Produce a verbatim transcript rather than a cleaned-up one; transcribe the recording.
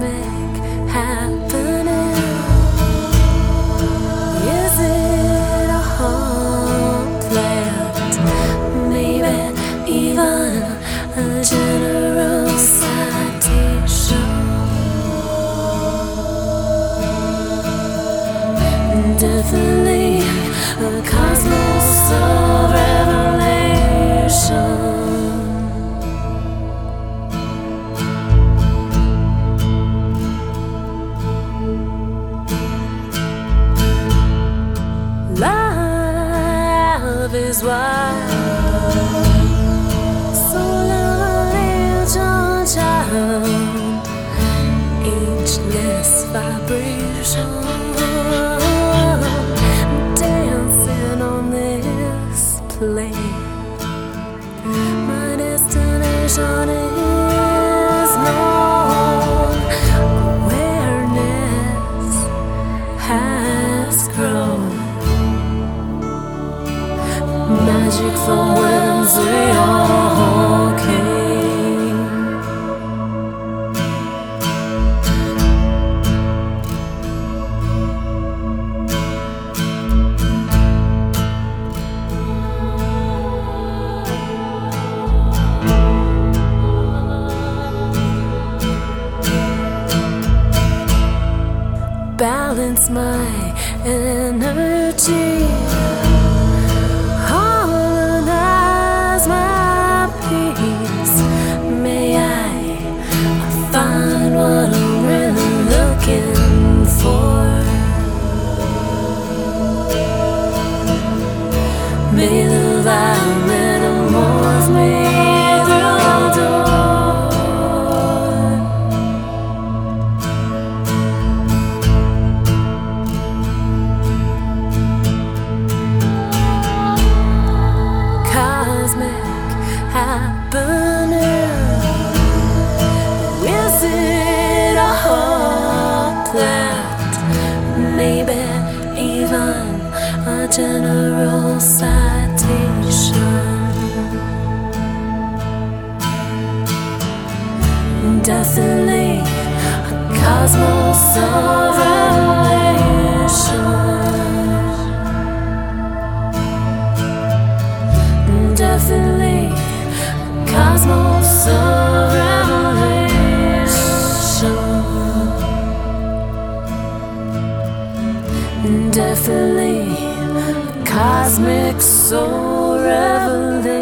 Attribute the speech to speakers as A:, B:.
A: cosmic happening. Is it a whole plant? Maybe even a general citation. Definitely a cosmos of revelation. Love is wild, so lovely, your child, ageless vibration, dancing on this plane. My destination is known. Awareness has grown. Magic from whence we all came. Balance my energy, harmonize my peace. May I find what I'm really looking for. May the light metamorphose me through the door. Cosmic happening. Is it a whole plant? Maybe even a general citation. Definitely a cosmos of revelation. Definitely a cosmos of revelation. Definitely a cosmic soul revelation.